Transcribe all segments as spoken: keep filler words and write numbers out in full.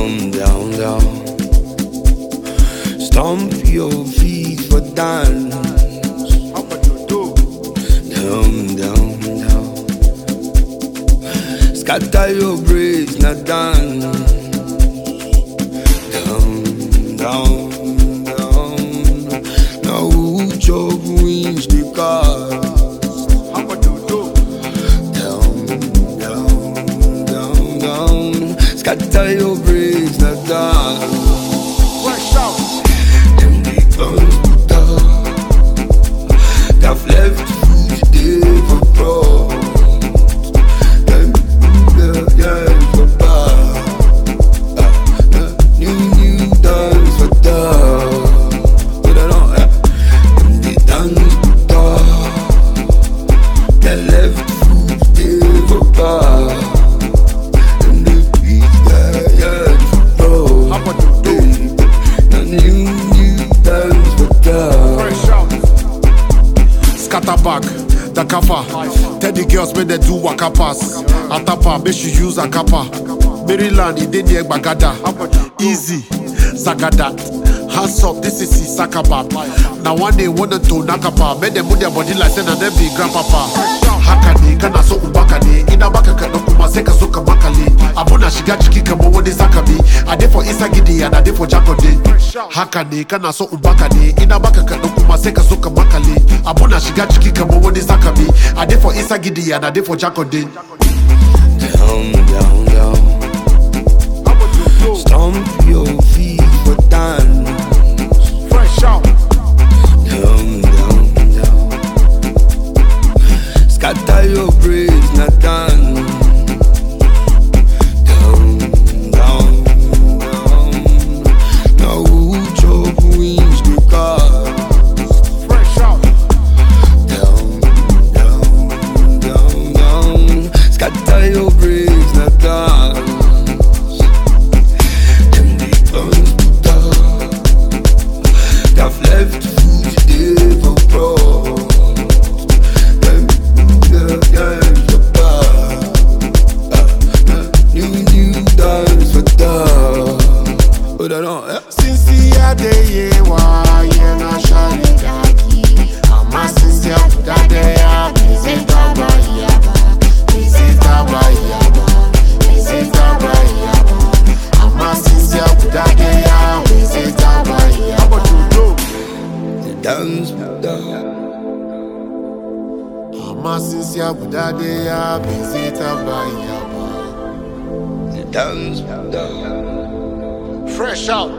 Down, down, down. Stomp your feet for dance. Down, down, down. Scatter your braids, not dance. Down, down, down. Now who chop wings the car? Scatter your braids, not down. Fresh out. Them the guns put up. They've left food there for fraud. Them yeah, yeah, for bad. Uh, uh, new, new dance for dog. But I don't, uh, them the dance put up. They left food there for bad. Back, the kappa. Tell the girls when they do waka pass. Atapa, make she use a kappa. Maryland, it did bagada. Easy, Zagada. Hands up, this is Sakaba. Now one day wanted to nakapa. Make them move their body like send and them be grandpapa. Hakani, kana so ubakani. Ina baka kana kumaseka soka makali. Abuna shiga chiki kama wodi sakabi. Ade for Isagidi and ade for Jakode. Hakani, kana so ubakani. Ina baka kana kumaseka soka makali. Abuna shiga chiki kama wodi sakabi. Ade for Isagidi and ade for Jakode. Down, down, down. Stomp your feet for dance. Fresh out. Down, down, down. Scatter your braids, not dance. Down, down, down. Now who chop wings the car? Fresh out. Down, down, down, down. Scatter your braids, not dance. I've left food there for fraud. Them yeah, yeah, for bad. Uh, uh, new, new dance for dog. But I don't, yeah. Since the other year, why you not shining daki? I'm a sincere that they are. Visit Abayaba, visit Abayaba, visit Abayaba. I'm a sincere that they are. Visit Abayaba. Dance with dog. I'm a sincere that they are. Visit Abayaba. Dance with dog. Fresh out.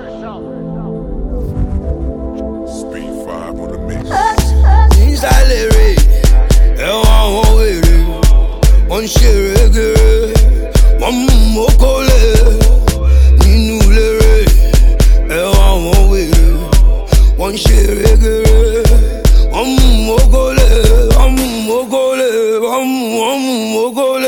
Speed five on the mix. Inside the rain, one way, one share, one more call. Ninu le one way, one share, one more call, one more call, one more call.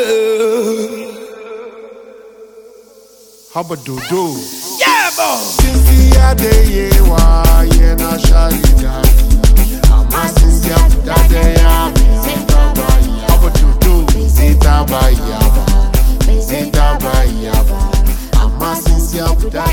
How about do-do? Yeah, boy. Since the other year, why you not shining daki? I'm a sincere that they are. How about do-do? Visit Abayaba, visit Abayaba. I'm a sincere that